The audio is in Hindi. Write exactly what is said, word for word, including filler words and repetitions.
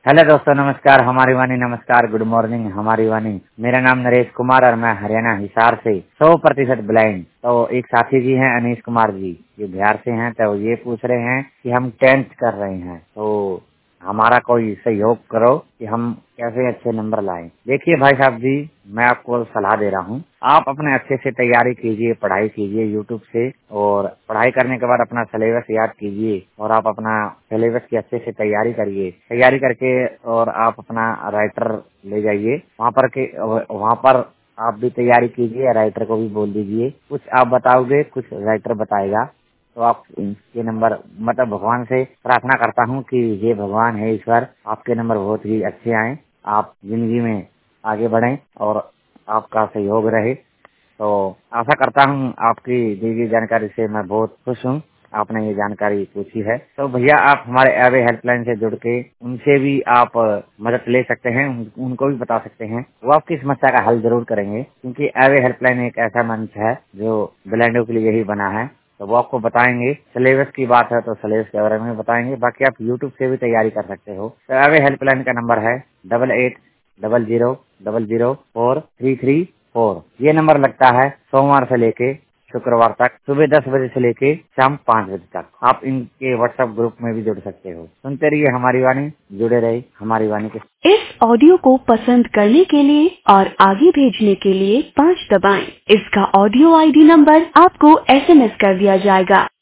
हेलो दोस्तों, नमस्कार। हमारी वाणी नमस्कार, गुड मॉर्निंग हमारी वाणी। मेरा नाम नरेश कुमार और मैं हरियाणा हिसार से सौ प्रतिशत ब्लाइंड। तो एक साथी जी हैं अनीश कुमार जी, ये बिहार से हैं। तो ये पूछ रहे हैं कि हम टेंथ कर रहे हैं, तो हमारा कोई सहयोग करो कि हम कैसे अच्छे नंबर लाएं। देखिए भाई साहब जी, मैं आपको सलाह दे रहा हूँ, आप अपने अच्छे से तैयारी कीजिए, पढ़ाई कीजिए यूट्यूब से, और पढ़ाई करने के बाद अपना सिलेबस याद कीजिए और आप अपना सिलेबस की अच्छे से तैयारी करिए। तैयारी करके और आप अपना राइटर ले जाइए वहाँ पर के वहाँ पर आप भी तैयारी कीजिए, राइटर को भी बोल दीजिए, कुछ आप बताओगे कुछ राइटर बताएगा, तो आप ये नंबर, मतलब भगवान से प्रार्थना करता हूँ कि ये भगवान है ईश्वर, आपके नंबर बहुत ही अच्छे आए, आप जिंदगी में आगे बढ़ें और आपका सहयोग रहे। तो आशा करता हूँ आपकी दी गई जानकारी से मैं बहुत खुश हूँ, आपने ये जानकारी पूछी है। तो भैया आप हमारे एवे हेल्पलाइन से जुड़ के उनसे भी आप मदद ले सकते हैं, उन, उनको भी बता सकते हैं, वो आपकी समस्या का हल जरूर करेंगे, क्योंकि एवे हेल्पलाइन एक ऐसा मंच है जो ब्लाइंडों के लिए यही बना है। तो वो आपको बताएंगे, सिलेबस की बात है तो सिलेबस के बारे में बताएंगे, बाकी आप यूट्यूब से भी तैयारी कर सकते हो। तो एवे हेल्पलाइन का नंबर है double eight double zero double zero four three three four. ये नंबर लगता है सोमवार से लेके शुक्रवार तक, सुबह दस बजे से लेके शाम पाँच बजे तक। आप इनके व्हाट्सएप ग्रुप में भी जुड़ सकते हो। सुनते रहिए हमारी वाणी, जुड़े रहिए हमारी वाणी के। इस ऑडियो को पसंद करने के लिए और आगे भेजने के लिए पाँच दबाएं। इसका ऑडियो आईडी नंबर आपको एसएमएस कर दिया जाएगा।